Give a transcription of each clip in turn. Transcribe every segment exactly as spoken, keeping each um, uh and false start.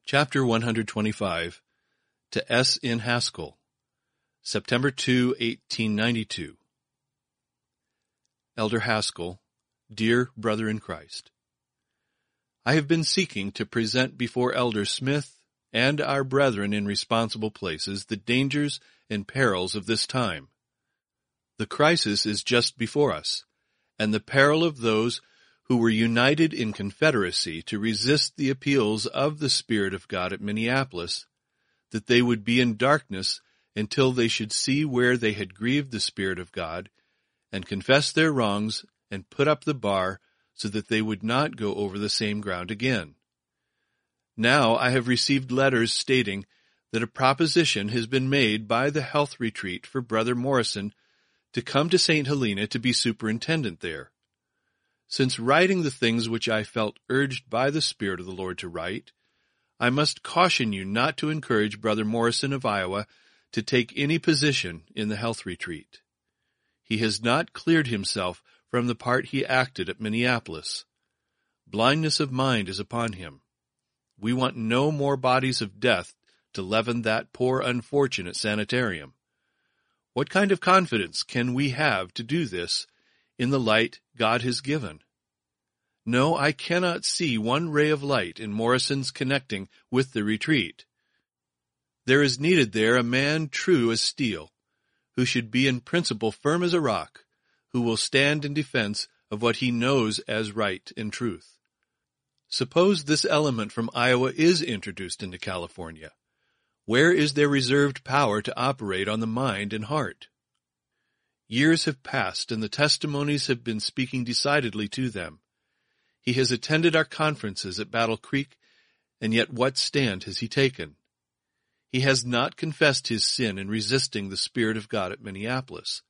Chapter one hundred twenty-five. To S. N. Haskell, September second, eighteen ninety-two. Elder Haskell, Dear Brother in Christ, I have been seeking to present before Elder Smith and our brethren in responsible places the dangers and perils of this time. The crisis is just before us, and the peril of those who were united in confederacy to resist the appeals of the Spirit of God at Minneapolis, that they would be in darkness until they should see where they had grieved the Spirit of God, and confess their wrongs and put up the bar so that they would not go over the same ground again. Now I have received letters stating that a proposition has been made by the health retreat for Brother Morrison to come to Saint Helena to be superintendent there. Since writing the things which I felt urged by the Spirit of the Lord to write, I must caution you not to encourage Brother Morrison of Iowa to take any position in the health retreat. He has not cleared himself from the part he acted at Minneapolis. Blindness of mind is upon him. We want no more bodies of death to leaven that poor unfortunate sanitarium. What kind of confidence can we have to do this in the light God has given? No, I cannot see one ray of light in Morrison's connecting with the retreat. There is needed there a man true as steel, who should be in principle firm as a rock, who will stand in defense of what he knows as right and truth. Suppose this element from Iowa is introduced into California. Where is their reserved power to operate on the mind and heart? Years have passed, and the testimonies have been speaking decidedly to them. He has attended our conferences at Battle Creek, and yet what stand has he taken? He has not confessed his sin in resisting the Spirit of God at Minneapolis.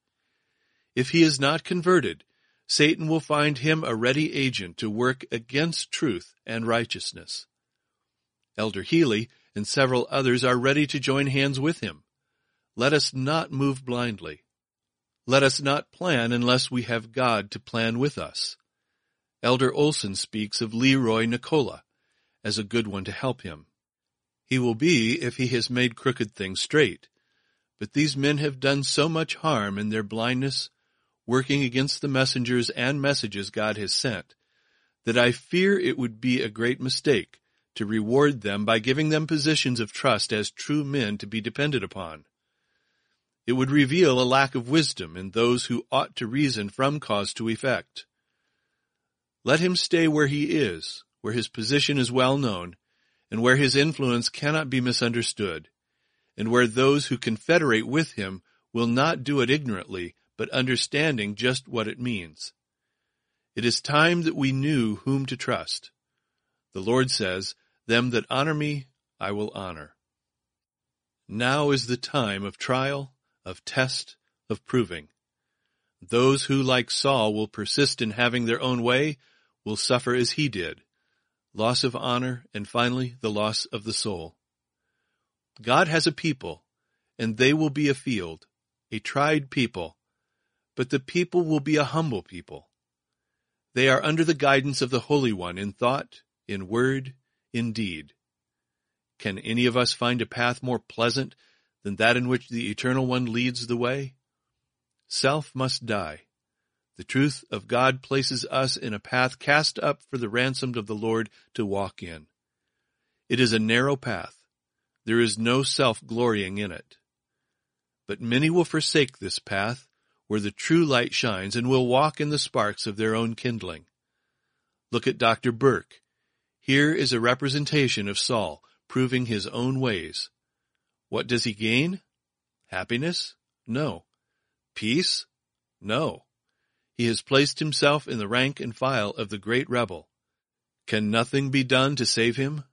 If he is not converted, Satan will find him a ready agent to work against truth and righteousness. Elder Healy and several others are ready to join hands with him. Let us not move blindly. Let us not plan unless we have God to plan with us. Elder Olson speaks of Leroy Nicola as a good one to help him. He will be if he has made crooked things straight. But these men have done so much harm in their blindness, working against the messengers and messages God has sent, that I fear it would be a great mistake to reward them by giving them positions of trust as true men to be depended upon. It would reveal a lack of wisdom in those who ought to reason from cause to effect. Let him stay where he is, where his position is well known, and where his influence cannot be misunderstood, and where those who confederate with him will not do it ignorantly, but understanding just what it means. It is time that we knew whom to trust. The Lord says, "Them that honor me, I will honor." Now is the time of trial, of test, of proving. Those who, like Saul, will persist in having their own way will suffer as he did, loss of honor, and finally the loss of the soul. God has a people, and they will be a field, a tried people, but the people will be a humble people. They are under the guidance of the Holy One in thought, in word, in deed. Can any of us find a path more pleasant than that in which the Eternal One leads the way? Self must die. The truth of God places us in a path cast up for the ransomed of the Lord to walk in. It is a narrow path. There is no self-glorying in it. But many will forsake this path where the true light shines and will walk in the sparks of their own kindling. Look at Doctor Burke. Here is a representation of Saul proving his own ways. What does he gain? Happiness? No. Peace? No. He has placed himself in the rank and file of the great rebel. Can nothing be done to save him?